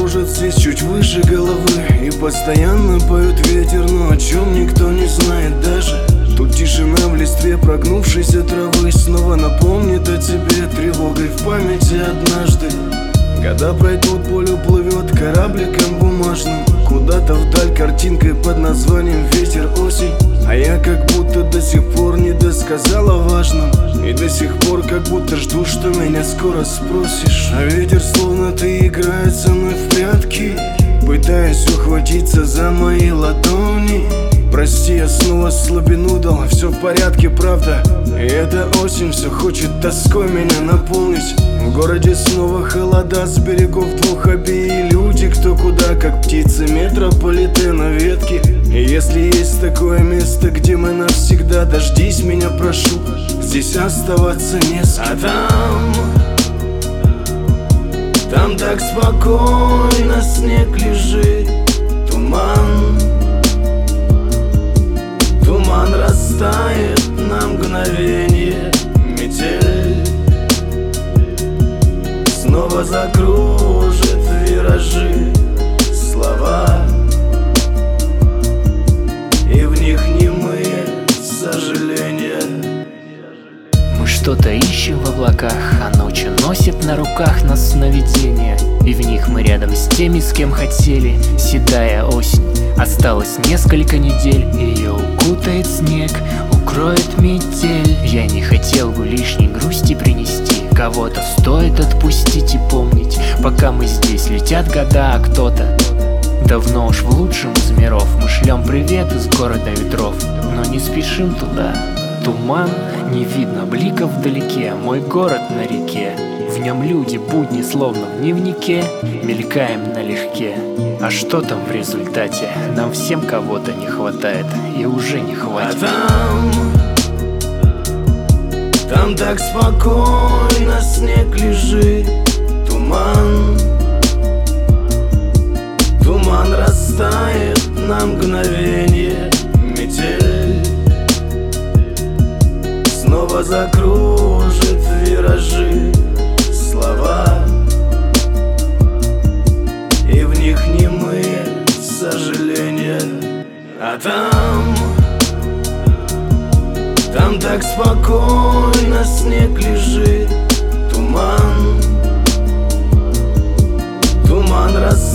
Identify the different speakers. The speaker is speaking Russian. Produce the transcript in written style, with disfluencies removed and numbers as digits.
Speaker 1: кружат здесь чуть выше головы, и постоянно поют ветер, но о чем никто не знает даже. Тут тишина в листве прогнувшейся травы снова напомнит о тебе тревогой в памяти однажды. Года пройдут, поле уплывет корабликом бумажным куда-то вдаль картинкой под названием «Ветер, осень». А я как будто до сих пор не досказал о важном, и до сих пор как будто жду, что меня скоро спросишь. А ветер словно ты играет со мной в прятки, пытаясь ухватиться за мои ладони. Прости, я снова слабину дал, все в порядке, правда. И эта осень все хочет тоской меня наполнить. В городе снова холода, с берегов двух обеи люди кто куда, как птицы метрополитена ветки. И если есть такое место, где мы навсегда, дождись меня, прошу, здесь оставаться не с кем. А там так спокойно снег лежит, туман. Туман растает на мгновенье, метель снова закружит виражи слова, и в них немые сожаления.
Speaker 2: Мы что-то ищем в облаках, а ночью носит на руках нас сновидения. И в них мы рядом с теми, с кем хотели. Седая осень, осталось несколько недель, ее укутает снег, укроет метель. Я не хотел бы лишней грусти принести, кого-то стоит отпустить и помнить. Пока мы здесь, летят года, а кто-то давно уж в лучшем из миров. Мы шлем привет из города ветров, но не спешим туда. Туман, не видно бликов вдалеке, мой город на реке. В нем люди, будни словно в дневнике, мелькаем налегке. А что там в результате? Нам всем кого-то не хватает, и уже не хватит.
Speaker 1: Там так спокойно снег лежит, туман. Туман растает на мгновенье, метель снова закружит виражи слова, и в них немые сожаления. А там так спокойно снег лежит, туман. Туман растает